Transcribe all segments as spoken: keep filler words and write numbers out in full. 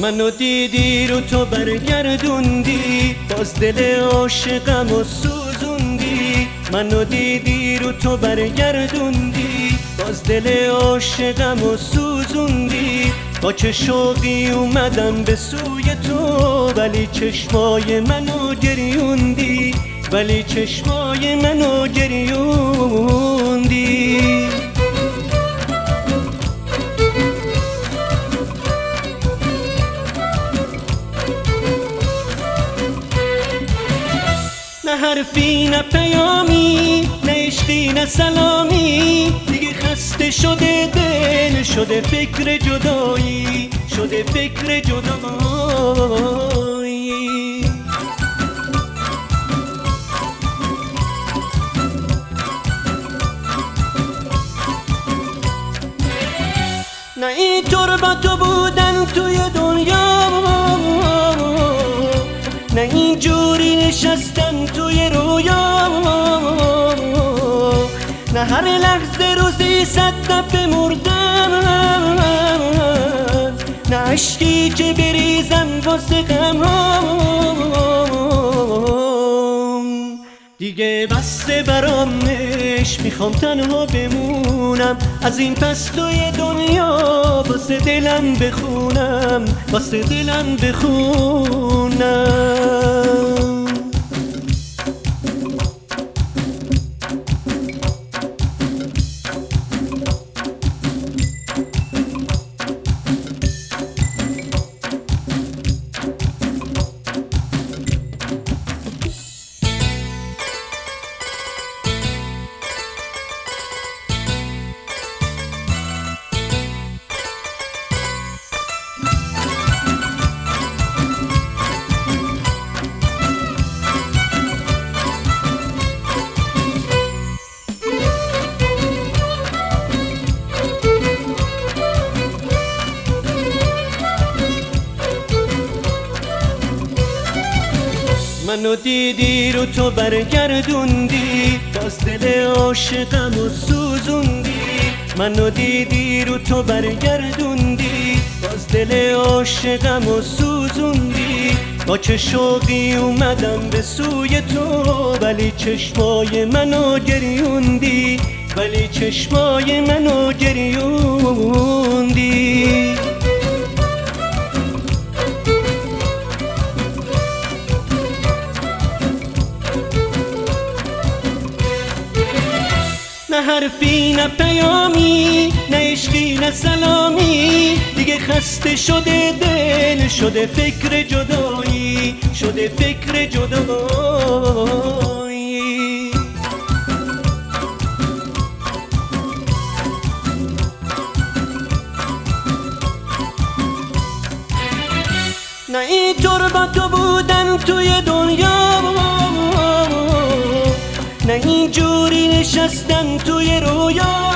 منو دیدی رو تو برگردوندی، باز دل عاشقم و سوزوندی. منو دیدی رو تو برگردوندی، باز دل عاشقم و سوزوندی. با چه شوقی اومدم به سوی تو، ولی چشمای منو گریوندی، ولی چشمای منو گریوندی. نه حرفی نه پیامی، نه عشقی نه سلامی. دیگه خسته شده دل، شده فکر جدایی، شده فکر جدایی. نه اینطور با تو بودن توی دنیا، نه اینجوری نشستن توی رویا. نه هر لحظه روزی صد دفعه مردن، نه عشقی که بریزم واسه غمام. دیگه بسته برامش، میخوام تنها بمونم. از این پس توی دنیا واسه دلم بخونم، واسه دلم بخونم. منو دیدی رو تو برگردوندی، باز دل عاشقم و سوزوندی. منو دیدی رو تو برگردوندی، باز دل عاشقم و سوزوندی. با چه شوقی اومدم به سوی تو، ولی چشمای منو گریوندی، ولی چشمای منو گریوندی. نه حرفی نه پیامی، نه عشقی نه سلامی. دیگه خسته شده دل، شده فکر جدایی، شده فکر جدایی. نه اینطور با تو بودن توی دنیا، نه اینجوری نشستن توی رویا.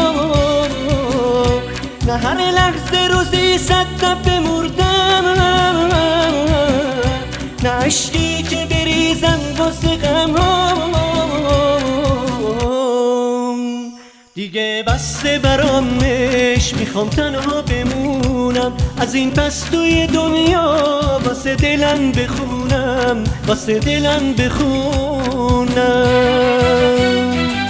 نه هر لحظه روزی صد دفعه مردن، نه عشقی که بریزن واسه غمام. دیگه بسته برامش، میخوام تنها بمونم. از این پس توی دنیا واسه دلم بخونم، واسه دلم بخونم.